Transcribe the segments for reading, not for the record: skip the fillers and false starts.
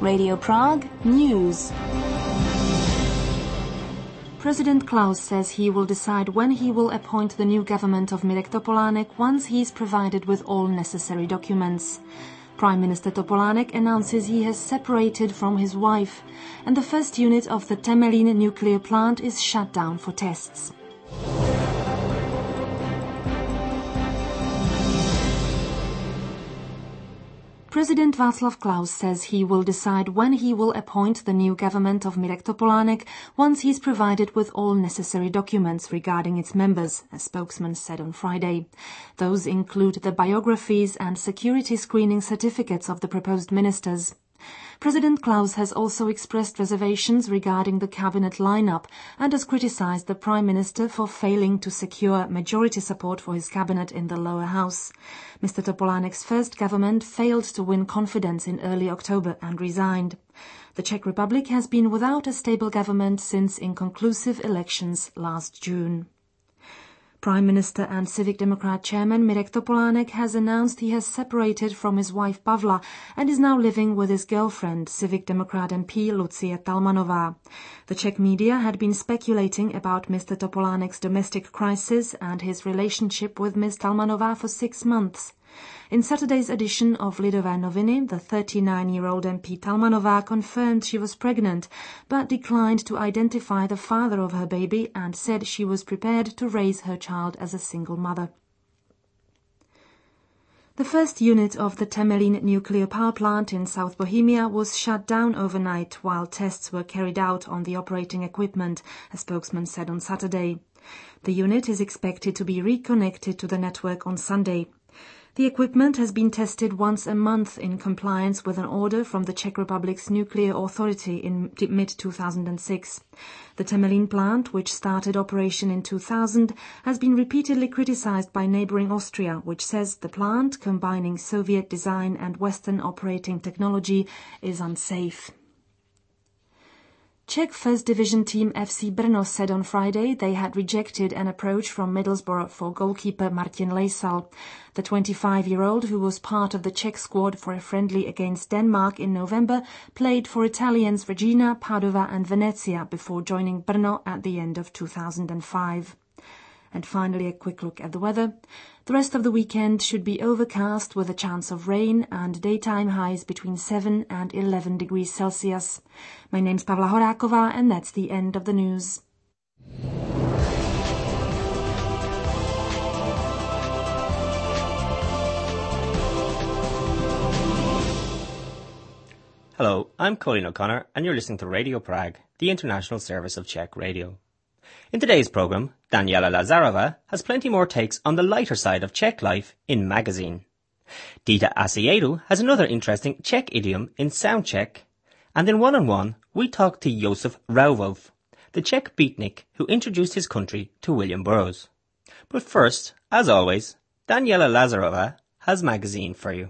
Radio Prague News. President Klaus says he will decide when he will appoint the new government of Mirek Topolánek once he is provided with all necessary documents. Prime Minister Topolánek announces he has separated from his wife, and the first unit of the Temelín nuclear plant is shut down for tests. President Václav Klaus says he will decide when he will appoint the new government of Mirek Topolánek once he is provided with all necessary documents regarding its members, a spokesman said on Friday. Those include the biographies and security screening certificates of the proposed ministers. President Klaus has also expressed reservations regarding the cabinet lineup and has criticized the Prime Minister for failing to secure majority support for his cabinet in the lower house. Mr. Topolánek's first government failed to win confidence in early October and resigned. The Czech Republic has been without a stable government since inconclusive elections last June. Prime Minister and Civic Democrat Chairman Mirek Topolánek has announced he has separated from his wife Pavla and is now living with his girlfriend, Civic Democrat MP Lucie Talmanová. The Czech media had been speculating about Mr. Topolánek's domestic crisis and his relationship with Ms. Talmanová for 6 months. In Saturday's edition of Lidové noviny, the 39-year-old MP Talmanová confirmed she was pregnant, but declined to identify the father of her baby and said she was prepared to raise her child as a single mother. The first unit of the Temelín nuclear power plant in South Bohemia was shut down overnight while tests were carried out on the operating equipment, a spokesman said on Saturday. The unit is expected to be reconnected to the network on Sunday. The equipment has been tested once a month in compliance with an order from the Czech Republic's nuclear authority in mid-2006. The Temelín plant, which started operation in 2000, has been repeatedly criticized by neighboring Austria, which says the plant, combining Soviet design and Western operating technology, is unsafe. Czech First Division team FC Brno said on Friday they had rejected an approach from Middlesbrough for goalkeeper Martin Lejsal. The 25-year-old, who was part of the Czech squad for a friendly against Denmark in November, played for Italians Regina, Padova and Venezia before joining Brno at the end of 2005. And finally, a quick look at the weather. The rest of the weekend should be overcast with a chance of rain and daytime highs between 7 and 11 degrees Celsius. My name's Pavla Horáková and that's the end of the news. Hello, I'm Colin O'Connor and you're listening to Radio Prague, the international service of Czech radio. In today's programme, Daniela Lazarova has plenty more takes on the lighter side of Czech life in magazine. Dita Asiedu has another interesting Czech idiom in Sound Czech. And in One-on-One, we talk to Josef Rauwolf, the Czech beatnik who introduced his country to William Burroughs. But first, as always, Daniela Lazarova has magazine for you.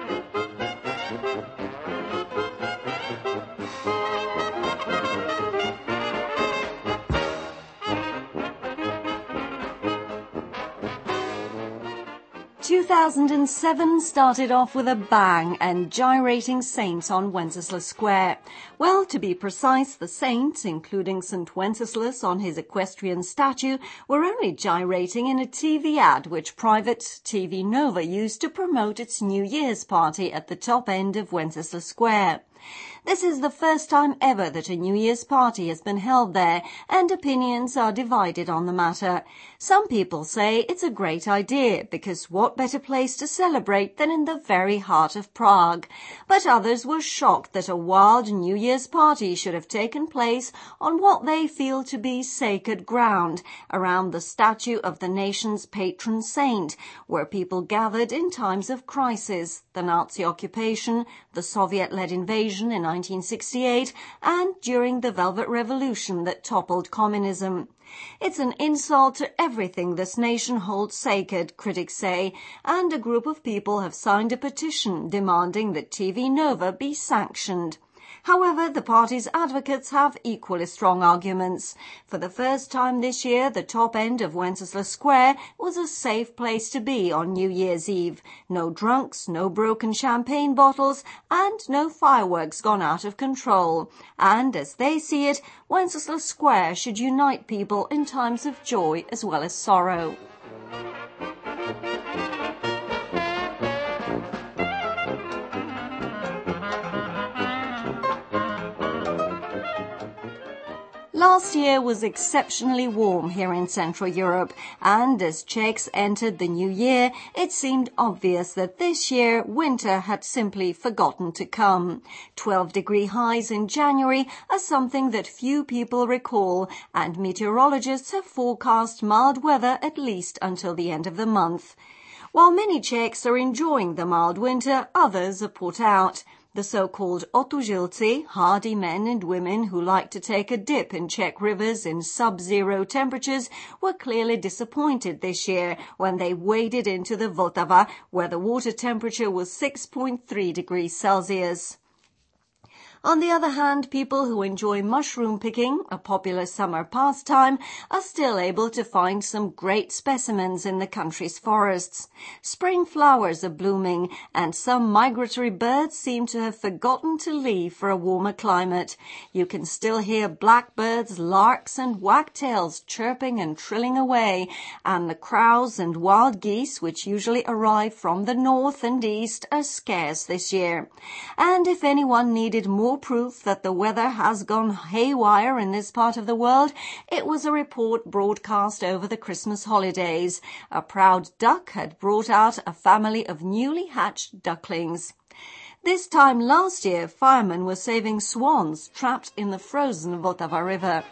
2007 started off with a bang and gyrating saints on Wenceslas Square. Well, to be precise, the saints, including St. Wenceslas on his equestrian statue, were only gyrating in a TV ad which private TV Nova used to promote its New Year's party at the top end of Wenceslas Square. This is the first time ever that a New Year's party has been held there, and opinions are divided on the matter. Some people say it's a great idea, because what better place to celebrate than in the very heart of Prague? But others were shocked that a wild New Year's party should have taken place on what they feel to be sacred ground, around the statue of the nation's patron saint, where people gathered in times of crisis, the Nazi occupation, the Soviet-led invasion in 1968, and during the Velvet Revolution that toppled communism. It's an insult to everything this nation holds sacred, critics say, and a group of people have signed a petition demanding that TV Nova be sanctioned. However, the party's advocates have equally strong arguments. For the first time this year, the top end of Wenceslas Square was a safe place to be on New Year's Eve. No drunks, no broken champagne bottles, and no fireworks gone out of control. And as they see it, Wenceslas Square should unite people in times of joy as well as sorrow. Last year was exceptionally warm here in Central Europe, and as Czechs entered the new year, it seemed obvious that this year winter had simply forgotten to come. 12-degree highs in January are something that few people recall, and meteorologists have forecast mild weather at least until the end of the month. While many Czechs are enjoying the mild winter, others are put out. The so-called otužilci, hardy men and women who like to take a dip in Czech rivers in sub-zero temperatures, were clearly disappointed this year when they waded into the Vltava, where the water temperature was 6.3 degrees Celsius. On the other hand, people who enjoy mushroom picking, a popular summer pastime, are still able to find some great specimens in the country's forests. Spring flowers are blooming, and some migratory birds seem to have forgotten to leave for a warmer climate. You can still hear blackbirds, larks, and wagtails chirping and trilling away, and the crows and wild geese, which usually arrive from the north and east, are scarce this year. And if anyone needed more proof that the weather has gone haywire in this part of the world, it was a report broadcast over the Christmas holidays. A proud duck had brought out a family of newly hatched ducklings. This time last year, firemen were saving swans trapped in the frozen Vltava River.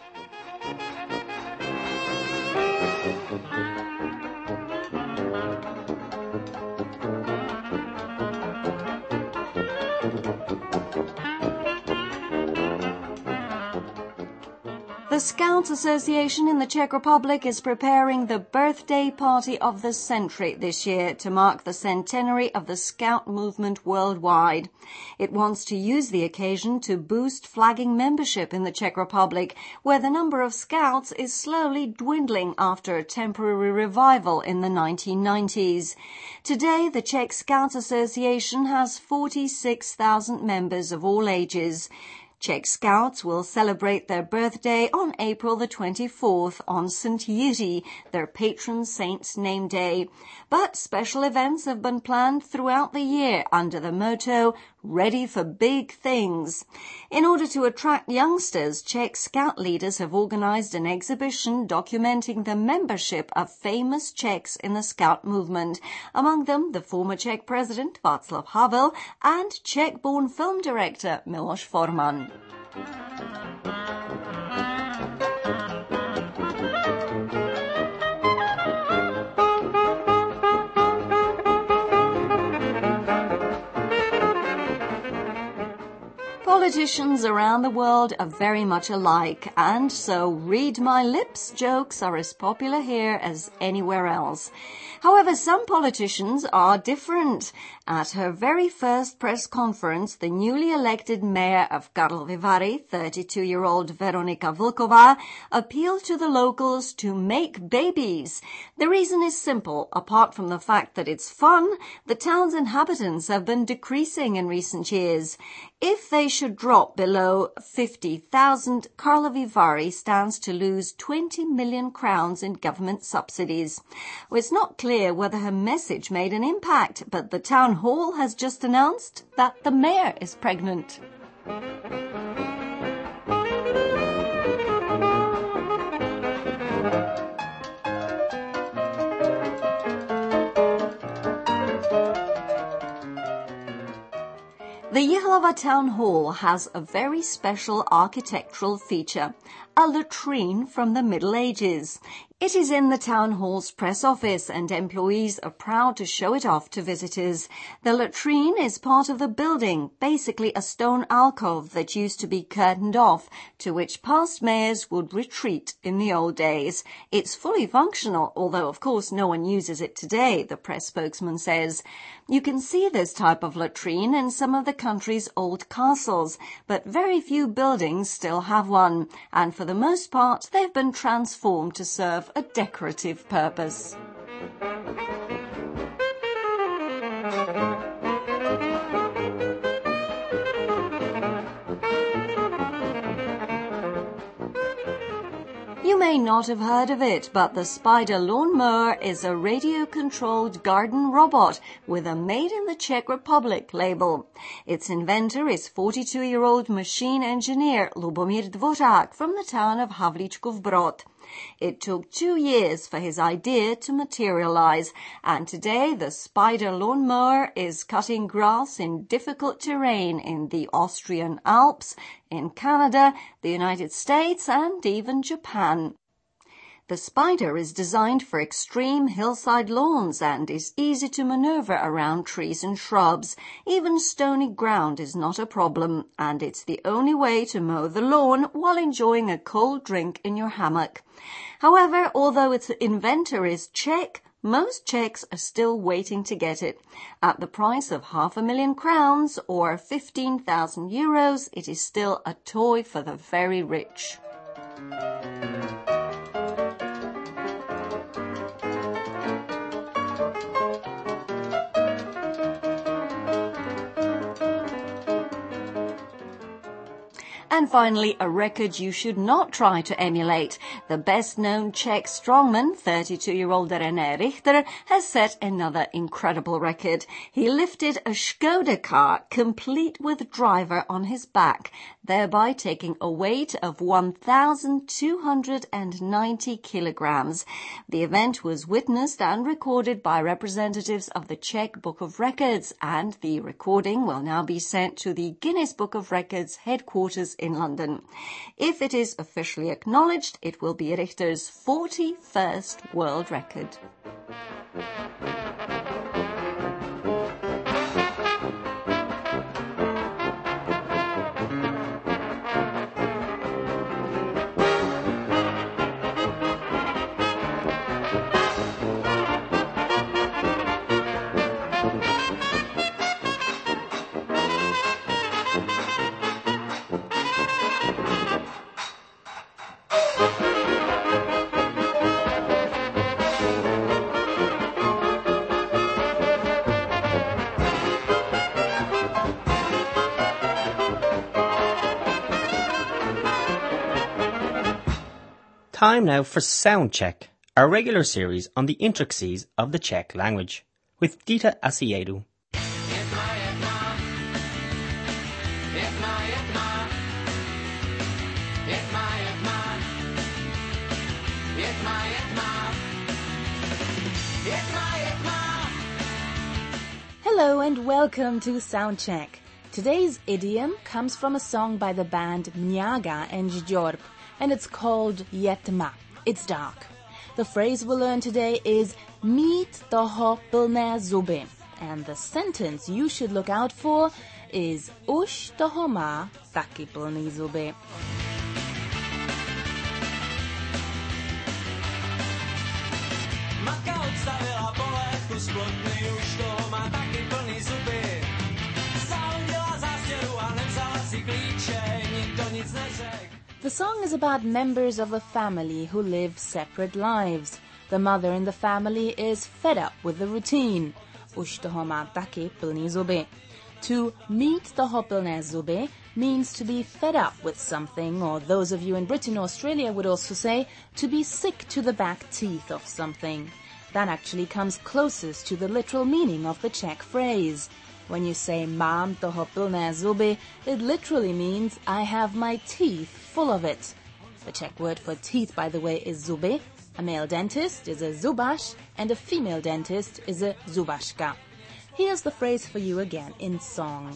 The Scouts Association in the Czech Republic is preparing the birthday party of the century this year to mark the centenary of the Scout movement worldwide. It wants to use the occasion to boost flagging membership in the Czech Republic, where the number of Scouts is slowly dwindling after a temporary revival in the 1990s. Today, the Czech Scouts Association has 46,000 members of all ages. Czech Scouts will celebrate their birthday on April the 24th on St. Jiří, their patron saint's name day. But special events have been planned throughout the year under the motto, Ready for Big Things. In order to attract youngsters, Czech Scout leaders have organized an exhibition documenting the membership of famous Czechs in the Scout movement, among them the former Czech president Václav Havel and Czech-born film director Miloš Forman. Politicians around the world are very much alike, and so read my lips jokes are as popular here as anywhere else. However, some politicians are different. At her very first press conference, the newly elected mayor of Karlovy Vary, 32-year-old Veronika Vlková, appealed to the locals to make babies. The reason is simple. Apart from the fact that it's fun, the town's inhabitants have been decreasing in recent years. If they should drop below 50,000, Karlovy Vary stands to lose 20 million crowns in government subsidies. Well, it's not clear whether her message made an impact, but the town hall has just announced that the mayor is pregnant. The Jihlava Town Hall has a very special architectural feature, a latrine from the Middle Ages. It is in the town hall's press office and employees are proud to show it off to visitors. The latrine is part of the building, basically a stone alcove that used to be curtained off, to which past mayors would retreat in the old days. It's fully functional, although of course no one uses it today, the press spokesman says. You can see this type of latrine in some of the country's old castles, but very few buildings still have one, and for the most part they've been transformed to serve a decorative purpose. You may not have heard of it, but the Spider Lawnmower is a radio-controlled garden robot with a Made in the Czech Republic label. Its inventor is 42-year-old machine engineer Lubomír Dvořák from the town of Havlíčkův Brod. It took 2 years for his idea to materialize, and today the Spider Lawnmower is cutting grass in difficult terrain in the Austrian Alps, in Canada, the United States, and even Japan. The Spider is designed for extreme hillside lawns and is easy to maneuver around trees and shrubs. Even stony ground is not a problem, and it's the only way to mow the lawn while enjoying a cold drink in your hammock. However, although its inventor is Czech, most Czechs are still waiting to get it. At the price of £500,000 or 15,000 euros, it is still a toy for the very rich. And finally, a record you should not try to emulate. The best-known Czech strongman, 32-year-old René Richter, has set another incredible record. He lifted a Škoda car, complete with driver on his back, thereby taking a weight of 1,290 kilograms. The event was witnessed and recorded by representatives of the Czech Book of Records, and the recording will now be sent to the Guinness Book of Records headquarters in London. If it is officially acknowledged, it will be Richter's 41st world record. Time now for Sound Check, our regular series on the intricacies of the Czech language, with Dita Asiedu. Hello and welcome to Sound Check. Today's idiom comes from a song by the band Mňága and Žďorb, and it's called Je tma. It's dark. The phrase we'll learn today is mít toho plné zuby, and the sentence you should look out for is už toho má taky plný zuby. Matka odstavila polévku z plotny, už toho má taky plný zuby. Zahodila zástěru a nevzala si klíče, nikdo nic neřekl. The song is about members of a family who live separate lives. The mother in the family is fed up with the routine. Už toho má taky plný zuby. To mít toho plné zuby means to be fed up with something, or those of you in Britain or Australia would also say to be sick to the back teeth of something. That actually comes closest to the literal meaning of the Czech phrase. When you say mám toho plné zuby, it literally means I have my teeth full of it. The Czech word for teeth, by the way, is zuby. A male dentist is a zubaš and a female dentist is a zubaška. Here's the phrase for you again in song.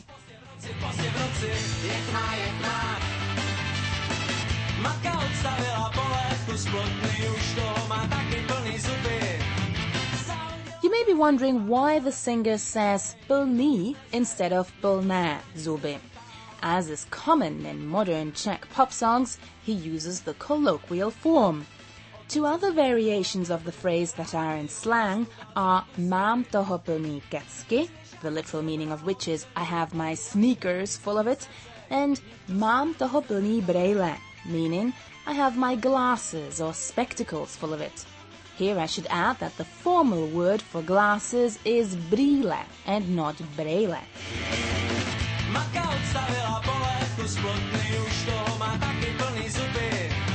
Matka odstavila polévku z plotny, už toho má taky plný zuby. You may be wondering why the singer says plný instead of plné zuby. As is common in modern Czech pop songs, he uses the colloquial form. Two other variations of the phrase that are in slang are mám toho plný kecky, the literal meaning of which is I have my sneakers full of it, and mám toho plný brejle, meaning I have my glasses or spectacles full of it. Here I should add that the formal word for glasses is brýle and not brejle. Matka odstavila polévku z plotny, už toho má taky plný zuby.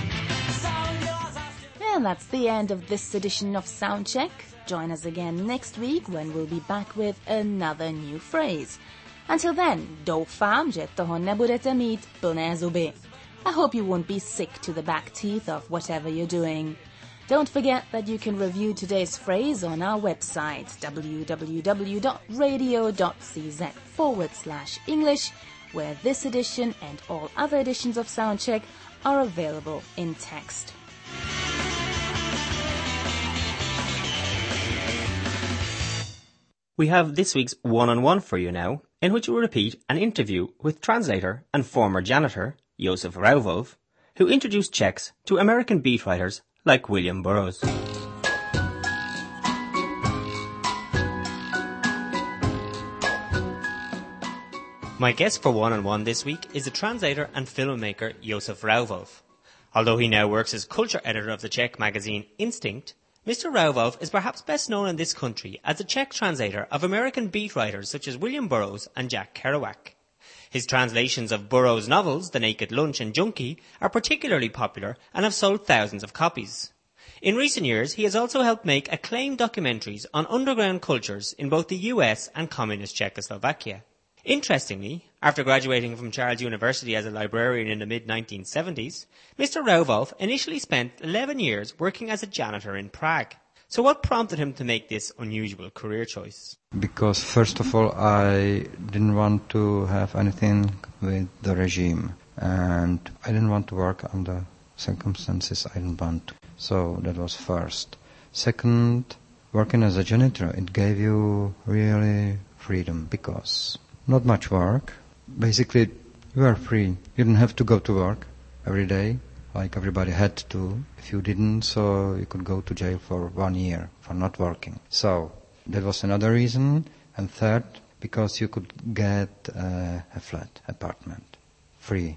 And that's the end of this edition of Soundcheck. Join us again next week when we'll be back with another new phrase. Until then, doufám, že toho nebudete mít plné zuby. I hope you won't be sick to the back teeth of whatever you're doing. Don't forget that you can review today's phrase on our website www.radio.cz/English, where this edition and all other editions of Soundcheck are available in text. We have this week's one-on-one for you now, in which we repeat an interview with translator and former janitor Josef Rauvov, who introduced Czechs to American beat writers like William Burroughs. My guest for one-on-one this week is the translator and filmmaker Josef Rauvov. Although he now works as culture editor of the Czech magazine Instinct, Mr. Rauvov is perhaps best known in this country as a Czech translator of American beat writers such as William Burroughs and Jack Kerouac. His translations of Burroughs' novels, The Naked Lunch and Junkie, are particularly popular and have sold thousands of copies. In recent years, he has also helped make acclaimed documentaries on underground cultures in both the US and communist Czechoslovakia. Interestingly, after graduating from Charles University as a librarian in the mid-1970s, Mr. Rauvov initially spent 11 years working as a janitor in Prague. So what prompted him to make this unusual career choice? Because first of all, I didn't want to have anything with the regime, and I didn't want to work under circumstances I didn't want to. So that was first. Second, working as a janitor, it gave you really freedom because not much work. Basically, you are free. You didn't have to go to work every day, like everybody had to. If you didn't, so you could go to jail for 1 year for not working. So that was another reason. And third, because you could get a flat, apartment, free.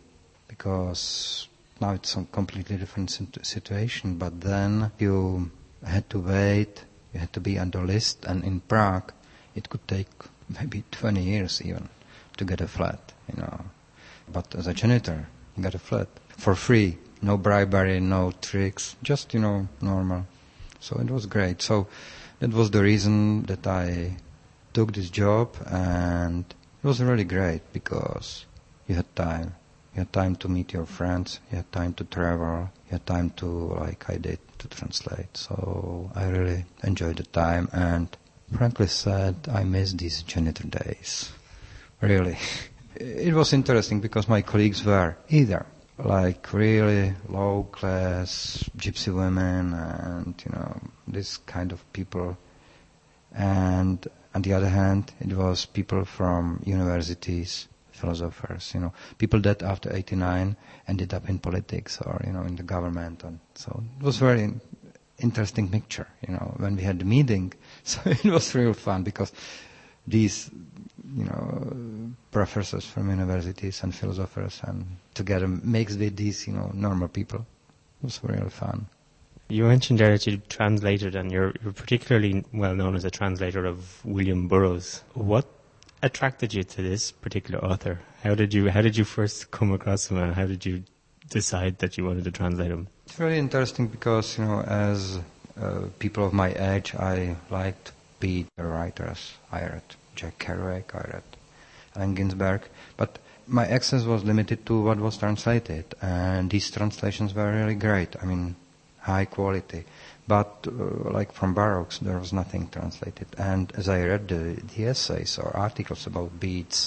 Because now it's a completely different situation. But then you had to wait, you had to be on the list. And in Prague, it could take maybe 20 years even to get a flat, you know. But as a janitor, you get a flat for free. No bribery, no tricks, just, you know, normal. So it was great. So that was the reason that I took this job, and it was really great because you had time. You had time to meet your friends, you had time to travel, you had time to, like I did, to translate. So I really enjoyed the time, and frankly said, I miss these janitor days. Really. It was interesting because my colleagues were either like really low class gypsy women and, you know, this kind of people. And on the other hand, it was people from universities, philosophers, you know, people that after 89 ended up in politics or, you know, in the government. And so it was very interesting mixture, you know, when we had the meeting. So it was real fun because these, you know, professors from universities and philosophers and together mixed with these, you know, normal people. It was really fun. You mentioned there that you translated, and you're particularly well known as a translator of William Burroughs. What attracted you to this particular author? How did you first come across him, and how did you decide that you wanted to translate him? It's very interesting because, you know, as people of my age, I liked beat writers. I read Jack Kerouac, I read Allen Ginsberg, but my access was limited to what was translated, and these translations were really great. I mean, high quality. But like from Burroughs, there was nothing translated. And as I read the essays or articles about beats,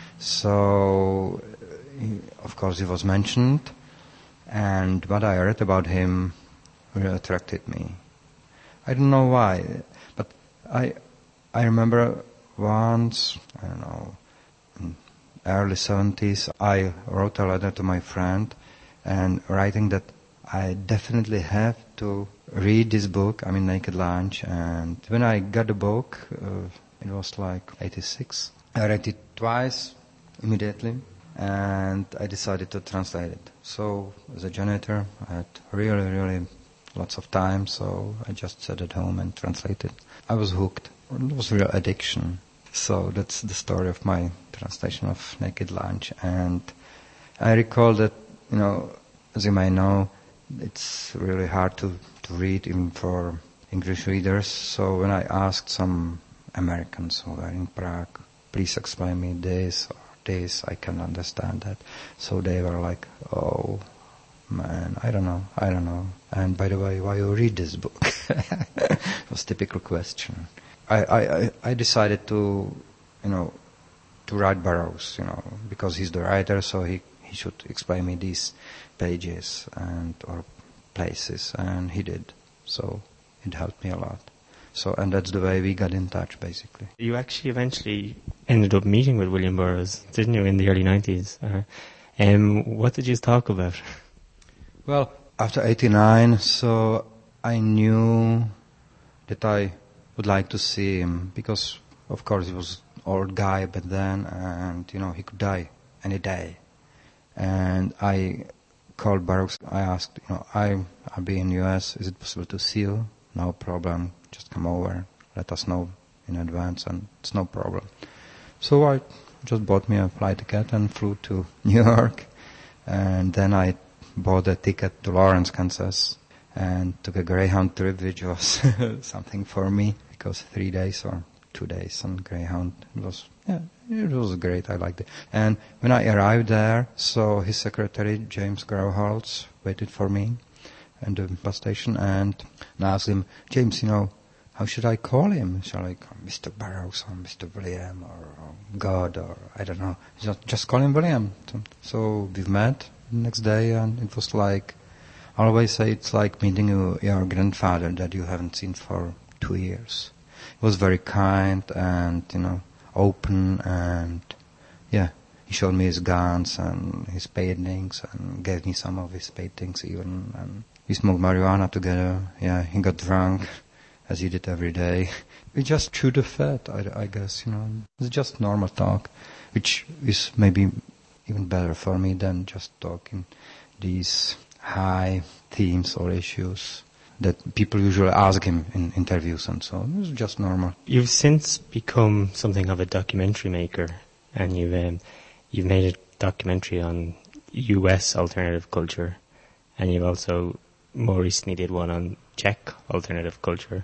so of course he was mentioned, and what I read about him really attracted me. I don't know why, but I remember once, I don't know, in early 70s, I wrote a letter to my friend and writing that I definitely have to read this book, Naked Lunch. And when I got the book, it was like 86. I read it twice immediately, and I decided to translate it. So as a janitor, I had really lots of time, so I just sat at home and translated. I was hooked. It was real addiction. So that's the story of my translation of Naked Lunch. And I recall that, as you may know, it's really hard to read even for English readers. So when I asked some Americans who were in Prague, please explain me this or this, I can understand that. So they were like, oh man, I don't know. And by the way, why you read this book? It was a typical question. I decided to write Burroughs, because he's the writer, so he should explain me these pages or places, and he did. So it helped me a lot. And that's the way we got in touch, basically. You actually eventually ended up meeting with William Burroughs, didn't you, in the early 90s? What did you talk about? Well, after 89, so I knew that I would like to see him, because, of course, he was an old guy back then, and, he could die any day. And I called Burroughs. I asked, I'll be in US. Is it possible to see you? No problem. Just come over. Let us know in advance, and it's no problem. So I just bought me a flight ticket and flew to New York. And then I bought a ticket to Lawrence, Kansas, and took a Greyhound trip, which was something for me, because 3 days or 2 days on Greyhound, it was great. I liked it. And when I arrived there, so his secretary, James Grauholtz, waited for me at the bus station, and I asked him, James, how should I call him? Shall I call Mr. Burroughs or Mr. William or God, or I don't know. Just call him William. So we met the next day, and it was like, I always say it's like meeting your grandfather that you haven't seen for 2 years. He was very kind and, open, and he showed me his guns and his paintings and gave me some of his paintings even, and we smoked marijuana together. He got drunk, as he did every day. We just chewed the fat, I guess, It's just normal talk, which is maybe even better for me than just talking these high themes or issues that people usually ask him in interviews and so on. It's just normal. You've since become something of a documentary maker, and you've made a documentary on US alternative culture, and you've also more recently did one on Czech alternative culture.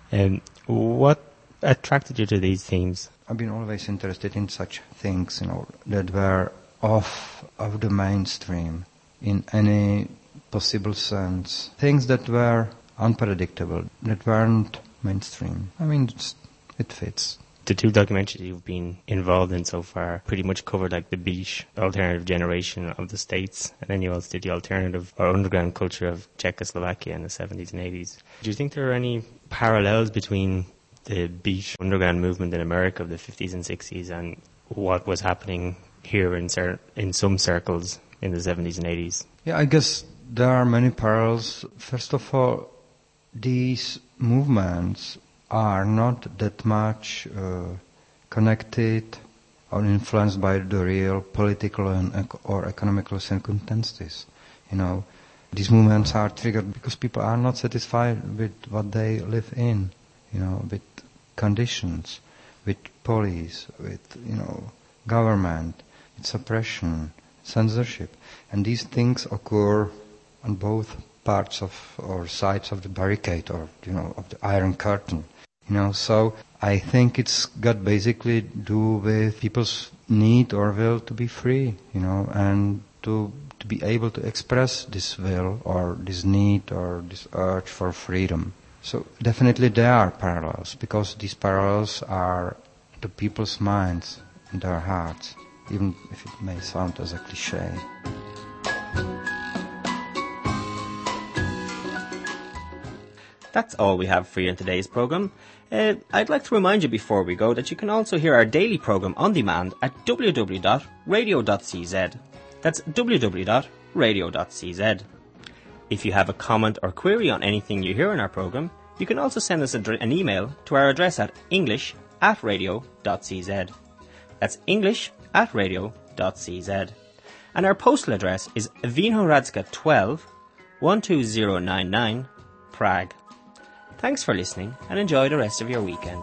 What attracted you to these themes? I've been always interested in such things, that were off of the mainstream in any possible sense. Things that were unpredictable, that weren't mainstream. It fits. The two documentaries you've been involved in so far pretty much covered like the beat alternative generation of the States, and then you also did the alternative or underground culture of Czechoslovakia in the 70s and 80s. Do you think there are any parallels between the beat underground movement in America of the 50s and 60s and what was happening here in some circles in the 70s and 80s? Yeah, I guess there are many parallels. First of all, these movements are not that much connected or influenced by the real political or economical circumstances. These movements are triggered because people are not satisfied with what they live in, with conditions, with police, with, government, with suppression, censorship. And these things occur on both parts of or sides of the barricade or, of the Iron Curtain. So I think it's got basically do with people's need or will to be free, and to be able to express this will or this need or this urge for freedom. So definitely there are parallels, because these parallels are to people's minds and their hearts, even if it may sound as a cliché. That's all we have for you in today's programme. I'd like to remind you before we go that you can also hear our daily programme on demand at www.radio.cz. That's www.radio.cz. If you have a comment or query on anything you hear in our programme, you can also send us an email to our address at english@radio.cz. That's english@radio.cz. And our postal address is Vinohradska 12, 12099, Prague. Thanks for listening and enjoy the rest of your weekend.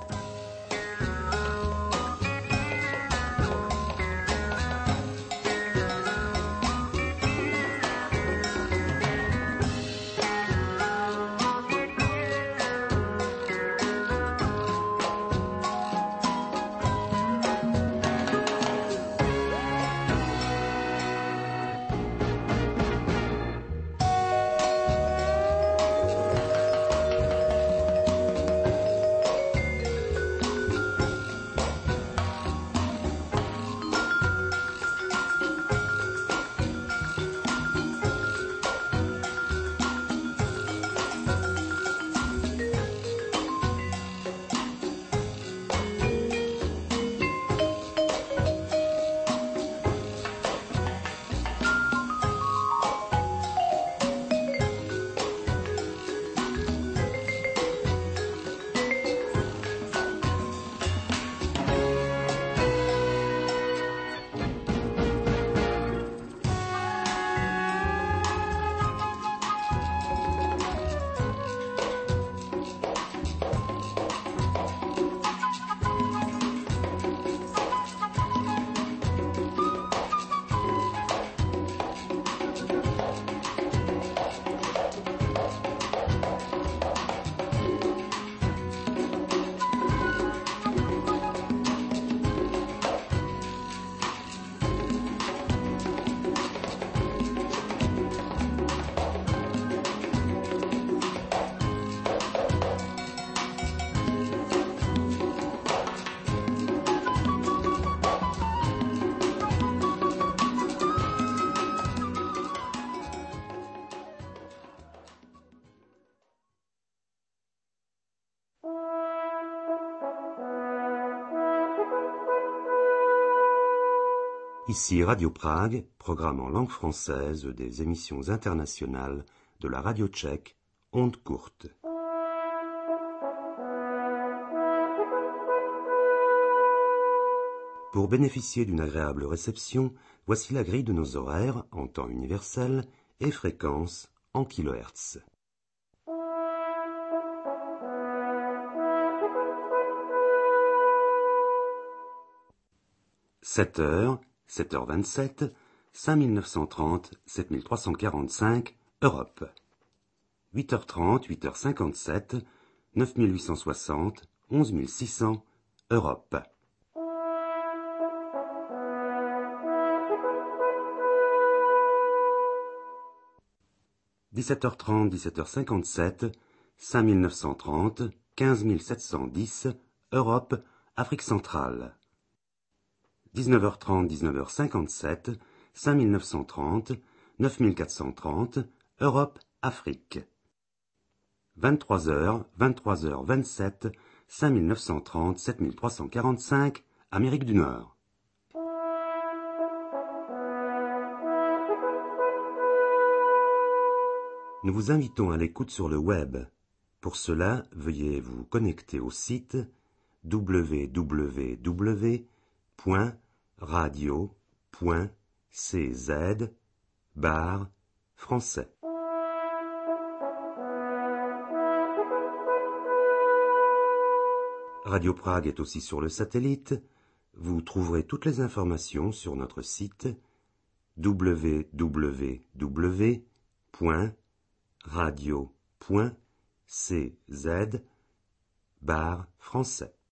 Ici Radio Prague, programme en langue française des émissions internationales de la radio tchèque, Ondes courtes. Pour bénéficier d'une agréable réception, voici la grille de nos horaires en temps universel et fréquence en kHz. « 7h, 7h27, 5930, 7345, Europe. 8h30, 8h57, 9860, 11600, Europe. 17h30, 17h57, 5930, 15710, Europe, Afrique centrale. 19h30, 19h57, 5930, 9430, Europe, Afrique. 23h, 23h27, 5930, 7345, Amérique du Nord. Nous vous invitons à l'écoute sur le web. Pour cela, veuillez vous connecter au site www.radio.cz/français. Radio Prague est aussi sur le satellite. Vous trouverez toutes les informations sur notre site www.radio.cz/français.